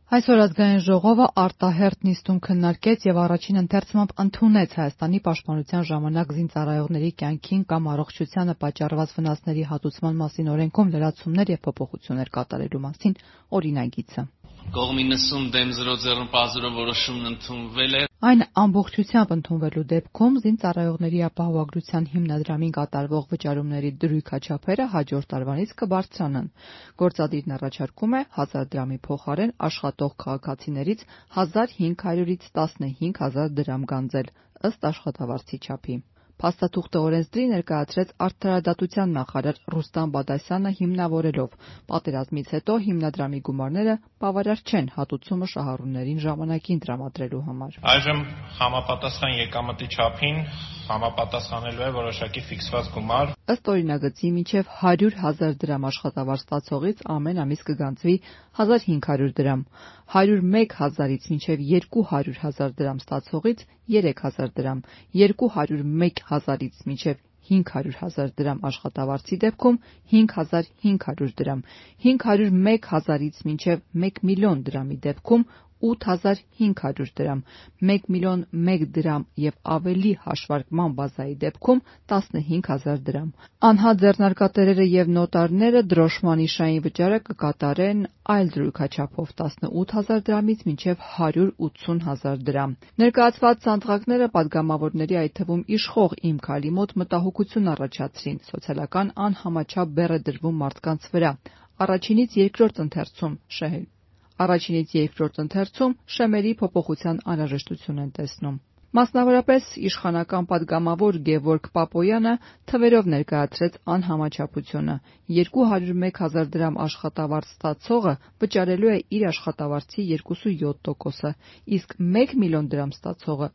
Այսօր ազգային ժողովը արտահերթ նիստում քննարկեց եւ առաջին ընթերցմամբ ընդունեց Հայաստանի պաշտպանության ժամանակ զինծառայողների կյանքին կամ առողջությանը պատճառված վնասների հատուցման մասին օրենքում լրացումներ եւ փոփոխություններ կատարելու մասին օրինագիծը։ Կողմի 90 դեմ 0 ձեռնպազուրը որոշումն ընդունվել է։ Այն ամբողջությամբ ընդունվելու դեպքում զինծառայողների ապահովագրության հիմնադրամին կատարվող վճարումների դրույքաչափերը հաջորդ տարվանից կբարձրանան։ Գործադիրն առաջարկում է 1000 դրամի փոխարեն աշխատող քաղաքացիներից 1500-ից 15000 դրամ գանձել ըստ աշխատավարձի չափի։ Փաստաթուղթը օրենսդրի ներկայացրեց արդարադատության նախարար Ռուստամ Բադասյանը հիմնավորելով. պատերազմից հետո հիմնադրամի գումարները բավարար չեն հատուցումը շահառուներին ժամանակին տրամադրելու համար։ Այժմ համապատասխան եկամտի չափին համապատասխանելու է որոշակի ֆիքսված գումար։ Ըստ օրինագծի մինչև 100,000 դրամ աշխատավարձ ստացողից ամեն ամիս կգանձվի 1500 դրամ, 101,000-ից մինչև 200,000 դրամ ստացողից 3000 դրամ, 201,000-ից մինչև 500,000 դրամ աշխատավարձի դեպքում 5500 դրամ, 501,000-ից մինչև 1 միլիոն դրամի դեպքում 8500 դրամ, 1 միլիոն 1 դրամ եւ ավելի հաշվարկման բազայի դեպքում 15000 դրամ։ Անհատ ձեռնարկատերերը եւ նոտարները դրոշմանիշային վճարը կկատարեն այլ դրույքաչափով 18000 դրամից մինչև 180,000 դրամ։ Ներկայացված ցանցակները падգամավորների, այդ թվում իշխող Իմ քայլի մոտ մտահոգություն առաջացրին, սոցիալական անհամաչափ բեռ է դրվում մարդկանց վրա։ Առաջինից երկրորդ ընթերցում շեմերի փոփոխության անհրաժեշտություն են տեսնում։ Մասնավորապես իշխանական падգամավոր Գևորգ Պապոյանը թվերով ներկայացրեց անհամաչափությունը։ 201,000 դրամ աշխատավարձ ստացողը վճարելու է իր աշխատավարձի 2.7%, իսկ 1 միլիոն դրամ ստացողը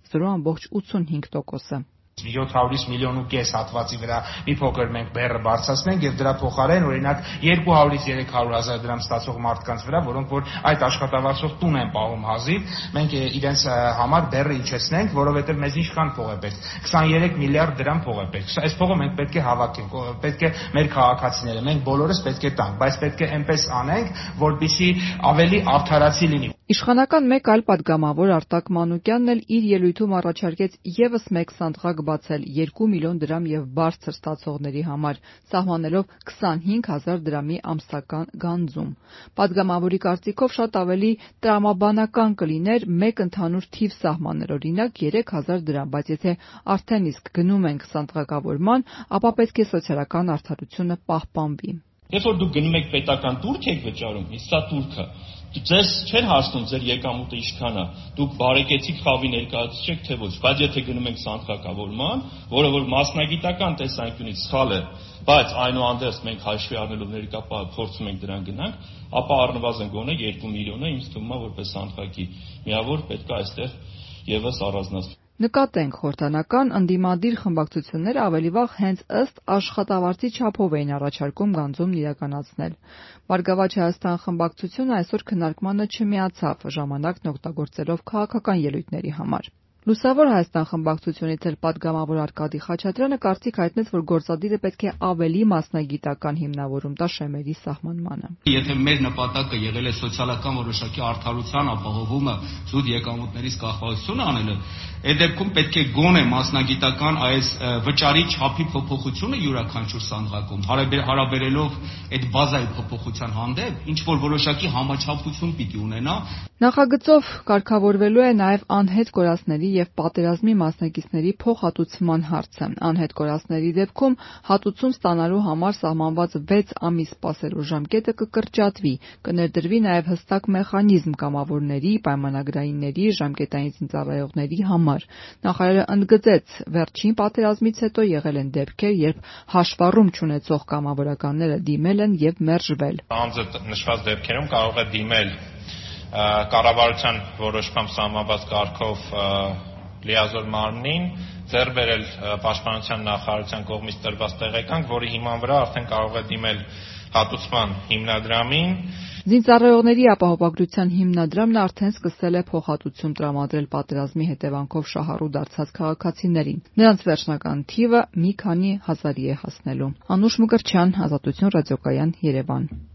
0.85%։ 700-ից 1.5 միլիոն հատվածի վրա մի փոքր մենք բեռը բարձրացնենք եւ դրա փոխարեն օրինակ 200-ից 300,000 դրամ ստացող մարդկանց վրա, որոնք որ այդ աշխատավարձով տուն են պահում հազիվ, մենք իրենց համար բեռը իջեցնենք, որովհետեւ մեզ ինչքան փող է պետք։ 23 միլիարդ դրամ փող է պետք։ Այս փողը մենք պետք է հավաքենք, պետք է մեր քաղաքացիները, մենք բոլորս պետք է տանք, բայց պետք է այնպես անենք, որպեսզի ավելի արդարացի լինի։ Իշխանական մեկ այլ падգամավոր Արտակ Մանուկյանն էլ իր ելույթում առաջարկեց եւս մեկ սանդղակ բացել 2 միլիոն դրամ եւ բարձր ստացողների համար, սահմանելով 25,000 դրամի ամսական գանձում։ Падգամավորի կարծիքով շատ ավելի տրամաբանական կլիներ մեկ ընդհանուր թիվ սահմանել, օրինակ 3000 դրամ, բայց եթե արդեն իսկ գնում ենք սանդղակավորման, ապա պետք է սոցիալական արդարությունը պահպանվի։ Երբ որ դուք գնում եք պետական տուրք եք վճարում, իսկ սա տուրքը ձեզ չեն հասնում ձեր եկամուտը ինչքան է, դուք բարեկեցիկ խավի ներկայացուցիչ եք թե ոչ, բայց եթե գնում եք սանդղակավորման, որը որ մասնագիտական տեսանկյունից սխալ է, բայց այնուհանդերձ մենք հաշվի առնելով ներկա փորձում ենք դրան գնանք, ապա առնվազն գոնե 2 միլիոնը ինձ թվում է որպես սանդղակի միավոր պետք է այստեղ եւս առանձնացնել։ Նկատենք, խորհրդանական ընդդիմադիր խմբակցությունները ավելի վաղ հենց ըստ աշխատավարձի չափով էին առաջարկում գանձումն իրականացնել։ Բարգավաճ Հայաստան խմբակցությունը այսօր քննարկմանը չմիացավ, ժամանակն օգտագործելով քաղաքական ելույթների համար։ Լուսավոր Հայաստան խմբակցությունից էլ падգամավոր Արկադի Խաչատրյանը կարծիք հայտնեց, որ գործադիրը պետք է ավելի մասնագիտական հիմնավորում տա շեմերի սահմանմանը։ Եթե մեր նպատակը եղել է սոցիալական որոշակի արդարության ապահովումը, զուտ եկամուտներից կախվածություն անելը, այդ դեպքում պետք է գոնե մասնագիտական այս վճարի չափի փոփոխությունը յուրաքանչյուր սանդղակում հարաբերելով այդ բազայի փոփոխության հանդեպ, ինչ որ որոշակի համաչափություն պիտի ունենա։ Նախագծով կարգավորվելու է նաև անհետ կորածների եւ պատերազմի մասնակիցների փոխհատուցման հարցը։ Անհետ կորածների դեպքում հատուցում ստանալու համար սահմանված 6 ամիս սպասելու ժամկետը կկրճատվի, կներդրվի նաև հստակ մեխանիզմ կամավորների, պայմանագրայինների, ժամկետային զինծառայողների համար։ Նախարարը ընդգծեց, վերջին պատերազմից հետո եղել են դեպքեր, երբ հաշվառում չունեցող կամավորականները դիմել են եւ մերժվել։ Անձը նշված դեպքերում կարող է դիմել կառավարության որոշմամբ սահմանված կարգով լիազոր մարմնին, ձեռք բերել պաշտպանության նախարարության կողմից տրված տեղեկանք, որի հիման վրա արդեն կարող է դիմել հատուցման հիմնադրամին։ Զինծառայողների ապահովագրության հիմնադրամն արդեն սկսել է փոխհատուցում տրամադրել պատերազմի հետևանքով շահառու դարձած քաղաքացիներին։ Նրանց վերջնական թիվը մի քանի հազարի է հասնելու։ Անուշ Մկրտչյան, Ազատություն ռադիոկայան, Երևան։